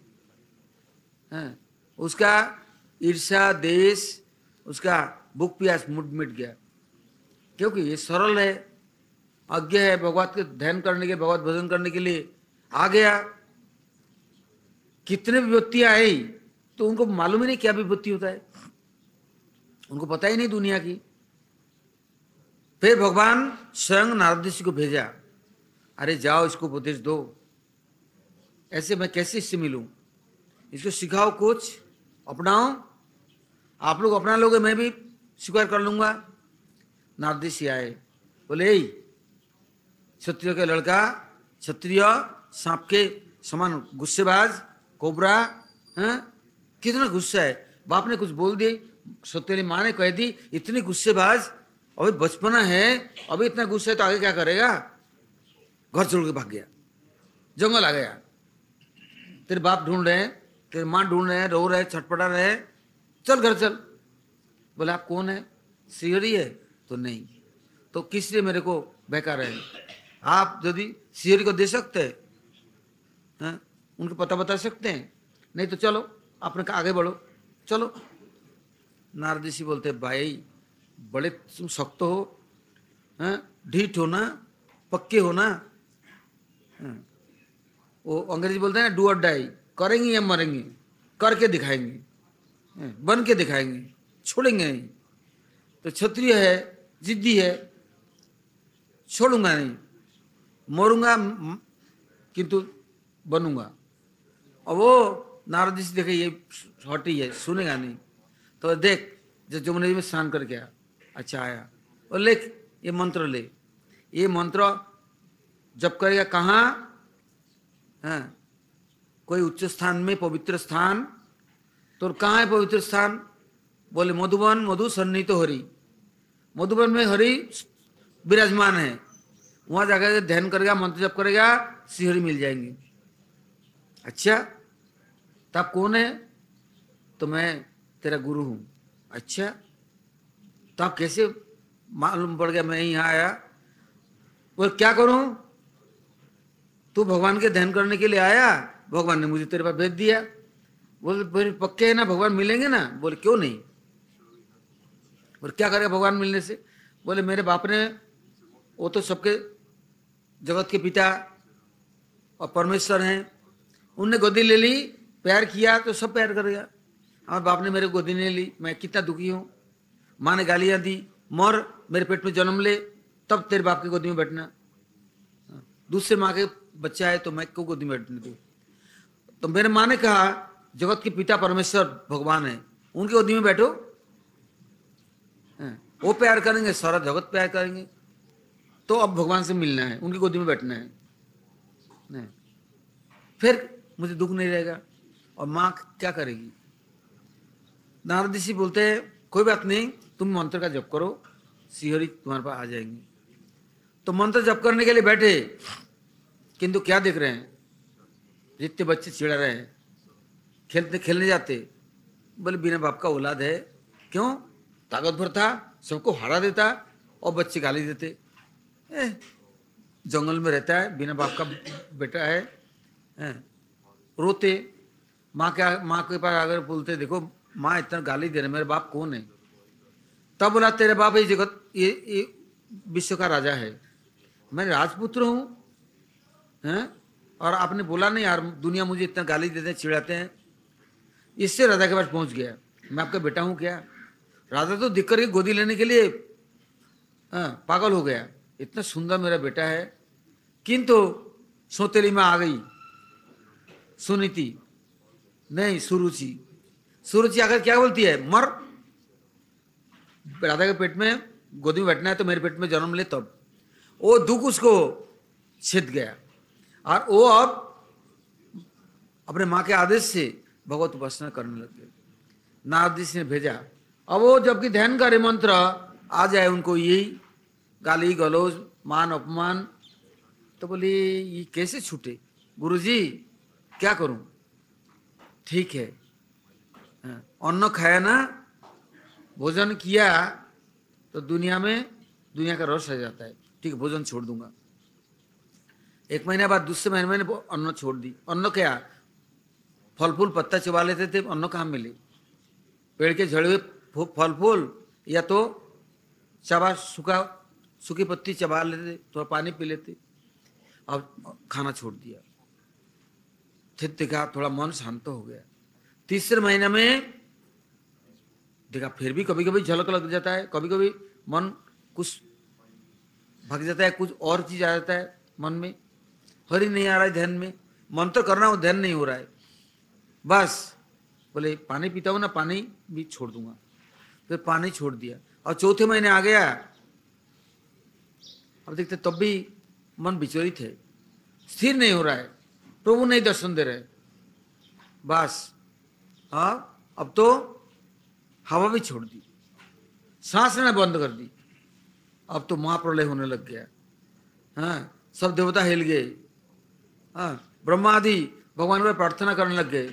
Speaker 1: उसका ईर्ष्या देश, उसका भूख प्यास मिट गया, क्योंकि ये सरल है, अज्ञ है, भगवत के ध्यान करने के, भगवत भजन करने के लिए आ गया। कितने विपत्ति आई तो उनको मालूम ही नहीं क्या विपत्ति होता है, उनको पता ही नहीं दुनिया की। फिर भगवान स्वयं नारद ऋषि को भेजा, अरे जाओ इसको उपदेश दो, ऐसे मैं कैसे इससे मिलूं, इसको सिखाओ, कुछ अपनाओ, आप लोग अपना लोगे मैं भी स्वीकार कर लूंगा। नारद ऋषि आए, बोले क्षत्रिय का लड़का, क्षत्रिय सांप के समान गुस्सेबाज, कोबरा, कितना गुस्सा है, बाप ने कुछ बोल दिए, सत्यरी माँ ने कह दी, इतनी गुस्सेबाज, अभी बचपना है, अभी इतना गुस्सा है तो आगे क्या करेगा। घर छोड़ के भाग गया, जंगल आ गया, तेरे बाप ढूंढ रहे हैं, तेरे माँ ढूंढ रहे हैं, रो रहे, छटपटा रहे, चल घर चल। बोले आप कौन है, श्रीहरि है? तो नहीं, तो किस लिए मेरे को बहका रहे हैं, आप यदि श्रीहरि को दे सकते हैं, उनको पता बता सकते हैं, नहीं तो चलो अपने आगे बढ़ो, चलो। नारद ऋषि बोलते भाई बड़े तुम सख्त हो, ढीठ हो ना, पक्के हो ना। वो अंग्रेजी बोलते हैं ना, डू और डाई, करेंगे या मरेंगे, करके दिखाएंगे, बन के दिखाएंगे, छोड़ेंगे नहीं। तो क्षत्रिय है, जिद्दी है, छोड़ूंगा नहीं, मरूंगा किंतु बनूंगा। और वो नारद ऋषि देखे ये हटी है, सुनेगा नहीं, तो देख जो जमुना जी में स्नान करके आया, अच्छा आया, और लिख ये मंत्र ले, ये मंत्र जब करेगा कहाँ, कोई उच्च स्थान में, पवित्र स्थान, तो कहाँ है पवित्र स्थान? बोले मधुबन, मधु सन्निहित हरि, मधुबन में हरि विराजमान है, वहां जाकर ध्यान करेगा, मंत्र जप करेगा, श्रीहरि मिल जाएंगे। अच्छा तो आप कौन है? तो मैं तेरा गुरु हूं। अच्छा तो आप कैसे मालूम पड़ गया मैं यहाँ आया? बोले क्या करूं? तू भगवान के ध्यान करने के लिए आया, भगवान ने मुझे तेरे पास भेज दिया। बोले फिर पक्के है ना भगवान मिलेंगे ना? बोले क्यों नहीं। और क्या करेगा भगवान मिलने से? बोले मेरे बाप ने, वो तो सबके जगत के पिता और परमेश्वर हैं, उनने गोदी ले ली, प्यार किया तो सब प्यार करेगा। हमारे बाप ने मेरे गोदी नहीं ली, मैं कितना दुखी हूँ। माँ ने गालियाँ दी, मर, मेरे पेट में जन्म ले, तब तेरे बाप की गोदी में बैठना। दूसरे माँ के बच्चा है तो मैं क्यों गोदी में बैठने दूँ? तो मेरे माँ ने कहा जगत के पिता परमेश्वर भगवान है, उनकी गोदी में बैठो, वो प्यार करेंगे, सारा जगत प्यार करेंगे। तो अब भगवान से मिलना है, उनकी गोदी में बैठना है, नहीं फिर मुझे दुख नहीं रहेगा। और माँ क्या करेगी? नारद ऋषि बोलते हैं कोई बात नहीं, तुम मंत्र का जप करो, श्रीहरि तुम्हारे पास आ जाएंगे। तो मंत्र जप करने के लिए बैठे, किंतु क्या देख रहे हैं, जितने बच्चे चिढ़ा रहे हैं, खेलने जाते, बोले बिना बाप का औलाद है, क्यों? ताकतवर था, सबको हरा देता, और बच्चे गाली देते। जंगल में रहता है, बिना बाप का बेटा है, रोते। माँ के पास अगर बोलते देखो माँ इतना गाली दे रहे, मेरे बाप कौन है? तब बोला तेरे बाप ये जगत ये विश्व का राजा है, मैं राजपुत्र हूँ, हैं? और आपने बोला नहीं यार, दुनिया मुझे इतना गाली देते हैं, चिढ़ाते हैं। इससे राजा के पास पहुंच गया, मैं आपका बेटा हूँ क्या? राजा तो दिख करके गोदी लेने के लिए पागल हो गया, इतना सुंदर मेरा बेटा है। किंतु सौतेली में आ गई सुनीति, नहीं सुरुचि आकर क्या बोलती है, मर, राधा के पेट में गोदी में बैठना है तो मेरे पेट में जन्म ले। तब वो दुख उसको छिद गया, और वो अब अपने माँ के आदेश से भगवत उपासना करने लग गए। नारद ऋषि ने भेजा, अब वो जबकि ध्यान करे मंत्र आ जाए उनको यही गाली गलौज मान अपमान, तो बोली ये कैसे छूटे गुरुजी, क्या करूं? ठीक है, अन्न खाया ना, भोजन किया तो दुनिया का रस आ जाता है, ठीक है भोजन छोड़ दूंगा। 1 महीने बाद दूसरे महीने में अन्न छोड़ दी। अन्न क्या, फल फूल पत्ता चबा लेते थे, अन्न कहाँ मिले? पेड़ के झड़े हुए फल फूल या तो सूखी पत्ती चबा लेते, थोड़ा पानी पी लेते। अब खाना छोड़ दिया, फिर देखा थोड़ा मन शांत हो गया। तीसरे महीने में देखा फिर भी कभी कभी झलक लग जाता है, कभी कभी मन कुछ भग जाता है, कुछ और चीज आ जाता है मन में, हरि नहीं आ रहा है ध्यान में, मंत्र करना हो ध्यान नहीं हो रहा है। बस बोले पानी पीता हूं ना, पानी भी छोड़ दूंगा। फिर पानी छोड़ दिया, और चौथे महीने आ गया। अब देखते तब भी मन विचलित है, स्थिर नहीं हो रहा है, प्रभु नहीं दर्शन दे रहे। बस हाँ, अब तो हवा भी छोड़ दी, सांस लेना बंद कर दी। अब तो महाप्रलय होने लग गया। हाँ, सब देवता हिल गए। हाँ, ब्रह्मा आदि भगवान को प्रार्थना करने लग गए।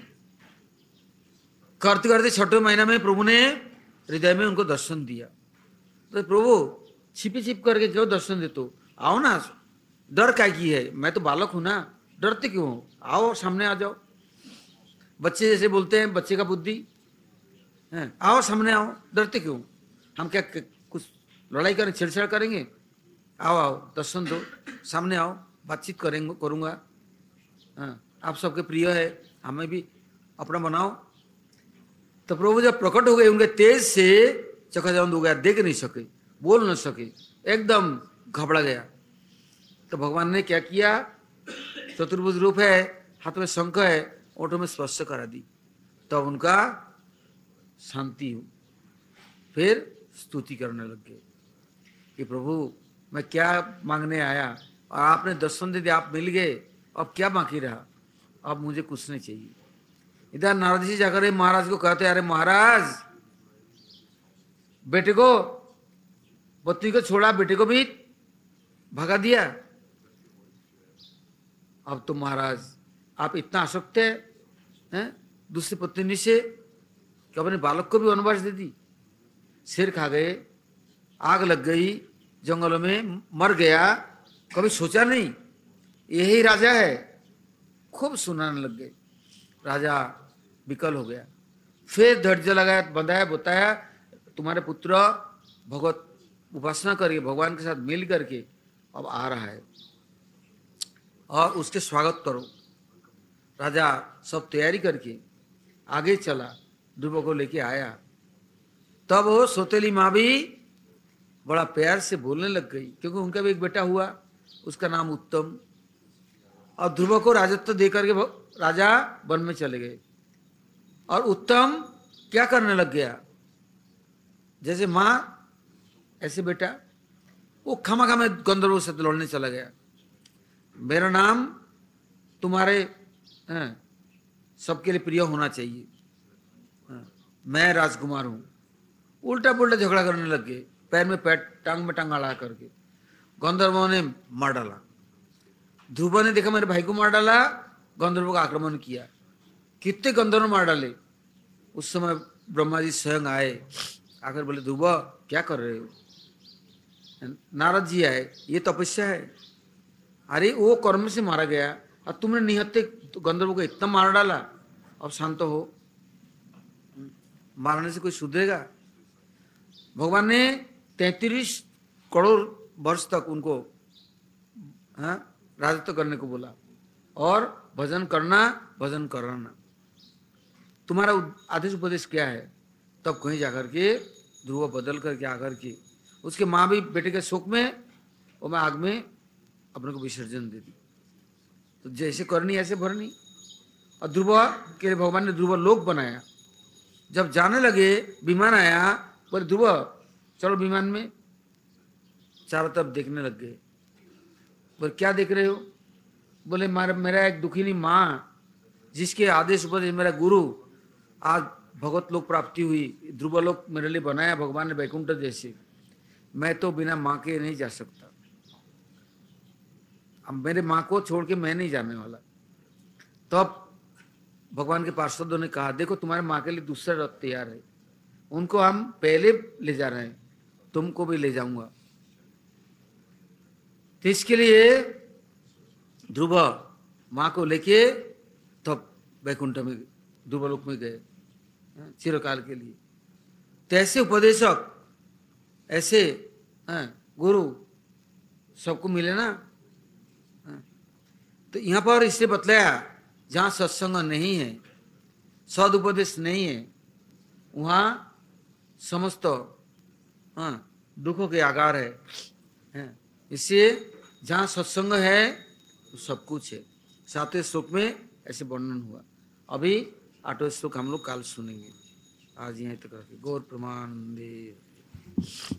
Speaker 1: करते करते 6वें महीने में प्रभु ने हृदय में उनको दर्शन दिया। तो प्रभु छिप करके क्यों दर्शन देते हो? आओ ना, डर क्या की है, मैं तो बालक हूं ना, डरते क्यों हो? आओ सामने आ जाओ। बच्चे जैसे बोलते हैं, बच्चे का बुद्धि है, आओ सामने आओ, डरते क्यों? हम क्या कुछ लड़ाई करें, छेड़छाड़ करेंगे? आओ आओ, दर्शन दो, सामने आओ, बातचीत करूंगा। हाँ, आप सबके प्रिय है, हमें भी अपना बनाओ। तो प्रभु जब प्रकट हो गए, उनके तेज से चकाचौंध हो गया, देख नहीं सके, बोल न सके, एकदम घबरा गया। तो भगवान ने क्या किया, चतुर्भुज रूप है, हाथ में शंख है, ओठों में स्पर्श करा दी, तब उनका शांति हो। फिर स्तुति करने लग गए कि प्रभु मैं क्या मांगने आया, और आपने दर्शन दे दिया, आप मिल गए, अब क्या बाकी रहा, अब मुझे कुछ नहीं चाहिए। इधर नारद जी जाकर महाराज को कहते, अरे महाराज, बेटे को, पत्नी को छोड़ा, बेटे को भी भगा दिया, अब तो महाराज आप इतना आसक्त हैं दूसरी पत्नी से कि अपने बालक को भी वनवास दे दी। शेर खा गए, आग लग गई, जंगलों में मर गया, कभी सोचा नहीं यही राजा है। खूब सुनाने लग गए। राजा विकल हो गया। फिर धैर्य लगाया, बताया बताया तुम्हारे पुत्र भगवत उपासना करके भगवान के साथ मिल करके अब आ रहा है और उसके स्वागत करो। राजा सब तैयारी करके आगे चला, ध्रुव को लेके आया। तब वो सौतेली माँ भी बड़ा प्यार से बोलने लग गई, क्योंकि उनका भी एक बेटा हुआ, उसका नाम उत्तम। और ध्रुव को राजत्व दे करके राजा वन में चले गए। और उत्तम क्या करने लग गया, जैसे माँ ऐसे बेटा, वो खामा खामा गंधर्वों से लड़ने चला गया। मेरा नाम तुम्हारे सबके लिए प्रिय होना चाहिए, मैं राजकुमार हूं। उल्टा पुल्टा झगड़ा करने लग गए, पैर में पैर, टांग में टांग अड़ा करके। गंधर्वों ने मार डाला। ध्रुव ने देखा मेरे भाई को मार डाला, गंधर्वों का आक्रमण किया। कितने गंधर्व मार डाले। उस समय ब्रह्मा जी स्वयं आए, आकर बोले ध्रुव क्या कर रहे हो। नारद जी आए, ये तपस्या है। अरे वो कर्म से मारा गया और तुमने निहत्ते गंधर्व को इतना मार डाला, अब शांत हो। मारने से कोई सुधरेगा। भगवान ने 33 करोड़ वर्ष तक उनको राजत्व करने को बोला और भजन करना, भजन कराना। तुम्हारा आदेश उपदेश क्या है। तब कहीं जाकर के ध्रुव बदल करके आकर के उसके माँ भी बेटे के शोक में और मैं आग में अपने को विसर्जन दे दी। तो जैसे करनी ऐसे भरनी। और ध्रुव के लिए भगवान ने ध्रुव लोक बनाया। जब जाने लगे विमान आया, बोले ध्रुव चलो विमान में। चारों तरफ देखने लग गए। बोले क्या देख रहे हो। बोले मेरा एक दुखिनी माँ, जिसके आदेश पर मेरा गुरु आज भगवत लोक प्राप्ति हुई, ध्रुव लोक मेरे लिए बनाया भगवान ने वैकुंठ जैसे। मैं तो बिना माँ के नहीं जा सकता। अब मेरे माँ को छोड़ के मैं नहीं जाने वाला। तब भगवान के पार्षदों ने कहा देखो तुम्हारे माँ के लिए दूसरा रथ तैयार है, उनको हम पहले ले जा रहे हैं, तुमको भी ले जाऊंगा। तो इसके लिए ध्रुव माँ को लेके तब वैकुंठ में ध्रुवलोक में गए चिरकाल के लिए। तो ऐसे उपदेशक, ऐसे गुरु सबको मिले ना। तो यहाँ पर इससे बतलाया जहाँ सत्संग नहीं है, सदुपदेश नहीं है, वहाँ समस्त दुखों के आगार है। इसलिए जहाँ सत्संग है तो सब कुछ है। 7वें श्लोक में ऐसे वर्णन हुआ। अभी 8वां श्लोक हम लोग काल सुनेंगे। आज यहीं तक रखें। गौर प्रमानंदे।